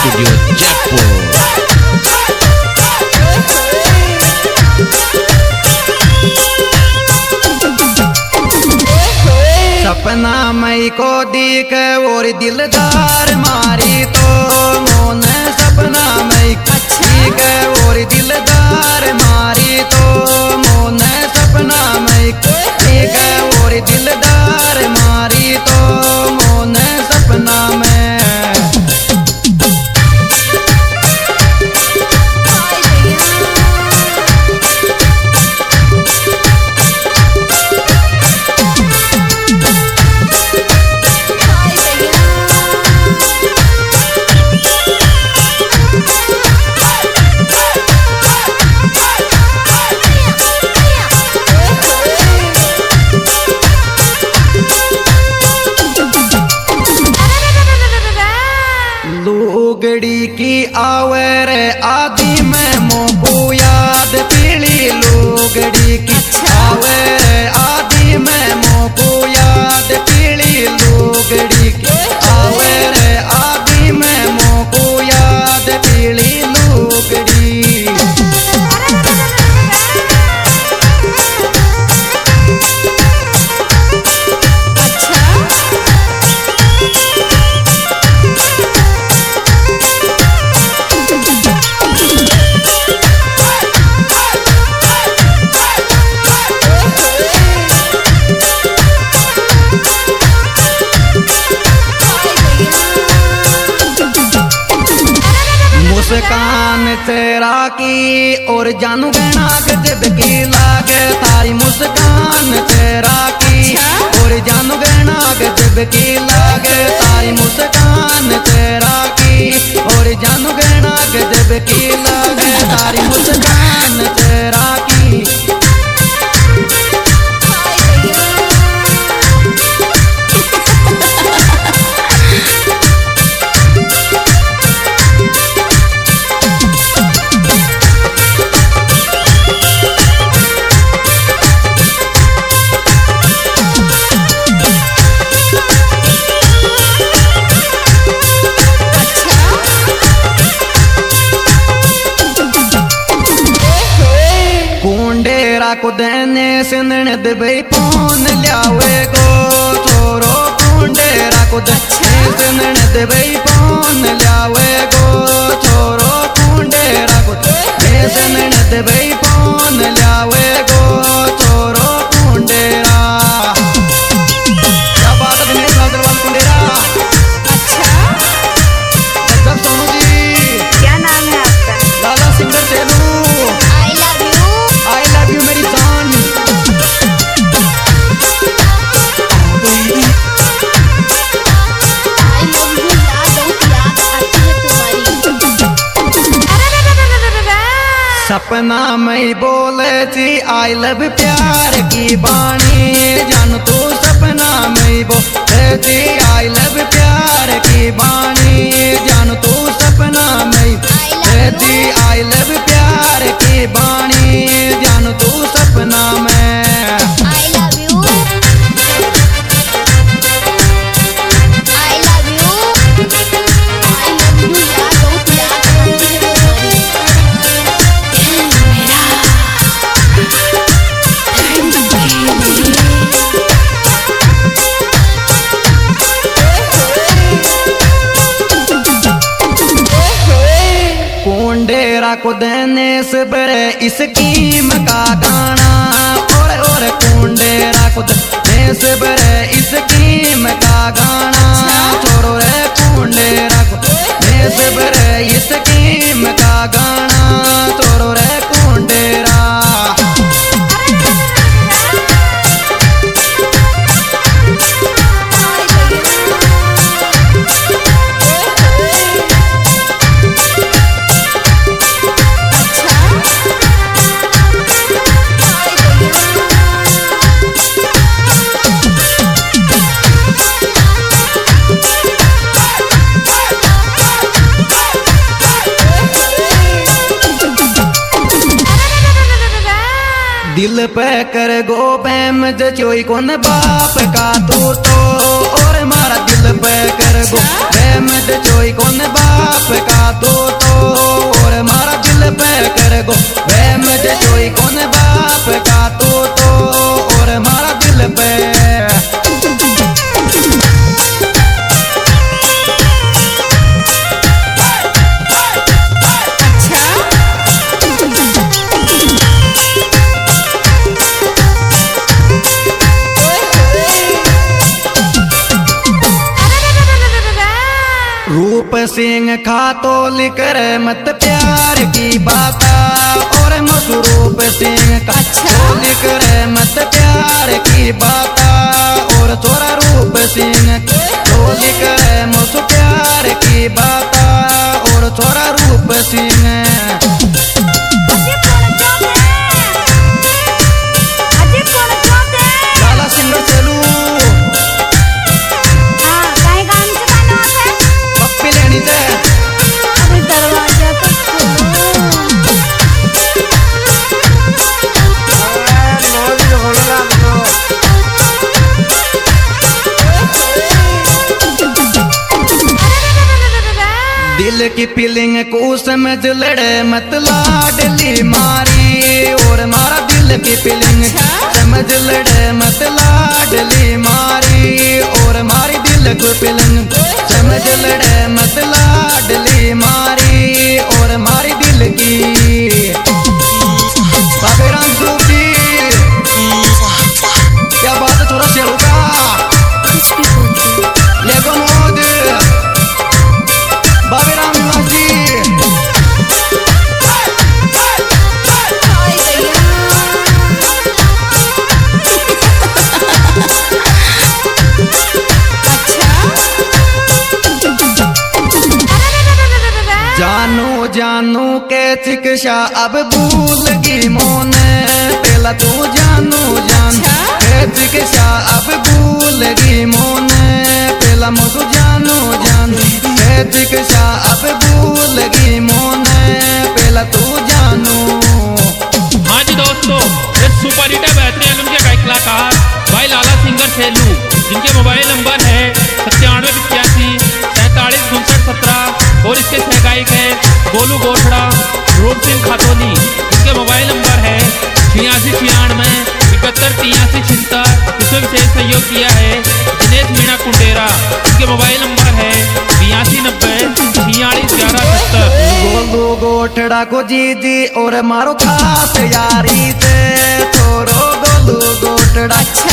Studio Jaipur. सपना मई को देख और दिलदार मारी तो मोन सपना मई देख और दिलदार मारी तो मोन सपना मई देख और दिलदार मारी तो मोन सपना में लुगड़ी की आवर आदि में मोको याद पीली लुगड़ी की आवर आदि में मोको याद पीली लुगड़ी की आवर आदि में मोको याद पीली लुगड़ी। मुस्कान तेरा की और जानू गहना गजब की लागे तारी मुस्कान तेरा की और जानू गहना गजब की लागे तारी मुस्कान तेरा की और जानू गहना गजब की लागे तारी मुस्कान तेरा की। कुंडेरा को देने सिंधन दबई पौन लियावे गो छोरो कुंडेरा को देने सिंधन दबई पौन लियावे गो छोरो कुंडेरा को देने सिंधन दबई पौन लियावे गो छोरो कुंडेरा। क्या बात है दिनेश लालवाल कुंडेरा। अच्छा सोनू जी क्या नाम है आपका? लाला सिंगर तेलू। I love you मेरी जान। सपना में बोले थी आई लव प्यार की बाणी जान तू सपना में बोले थी आई लव प्यार की बाणी जान तू सपना में बोले थी आई लव प्यार की बाणी जान तू सपना में। कुंडेरा को देने से बड़े इस कीम का गाना और कुंडेरा को देने से बड़े इस कीम का गाना छोड़ो रे कुंडेरा को देने से बड़े इस कीम का गाना छोड़ो रे कुंडेरा। दिल पे कर गो बैम जोई कौन बाप का तू तो और मारा दिल पे कर गो बैम जोई कौन बाप का तू तो और मारा दिल पे कर गो बैम जोई कौन बाप का तू तो और मारा दिल पे। रूप सिंह खातो लिख रे मत प्यार की बाता और मसरूप सिंह खातो लिख रे मत प्यार की बाता और छोरा रूप सिंह तो लिख रे मस प्यार की बाता और छोरा रूप सिंह। दिल की फीलिंग को समझ लड़े मत लाडली मारी और मारा दिल की फीलिंग समझ लड़े मत लाडली मारी और मारी दिल को फीलिंग समझ लड़े मत लाडली मारी और मारी दिल की। बाबे राम सूफी क्या बात है थोड़ा शेरों का लेगो मोद बाबे राम निवासी जानू जानू के चिकित्सा अब भूल गई मोने पहला तू जानू जान के चिकित्सा अब भूल गई मोने पहला मुझे जानू जान के चिकित्सा अब भूल गई मोने पहला तू जानू। हाँ जी दोस्तों, इस सुपर हिट बेहतरीन एल्बम के गायक कलाकार भाई लाला सिंगर सेलू जिनके मोबाइल नंबर है 9785 और इसके सह गायक है गोलू गोठड़ा रूप सिंह खातोनी जिनके मोबाइल नंबर है 8696 इसमें विशेष सहयोग किया है दिनेश मीणा कुंडेरा जिनके मोबाइल नंबर है 8290 गोलू गोठड़ा को जीजी और मारो खास यारी से छोरो गोलू गोठड़ा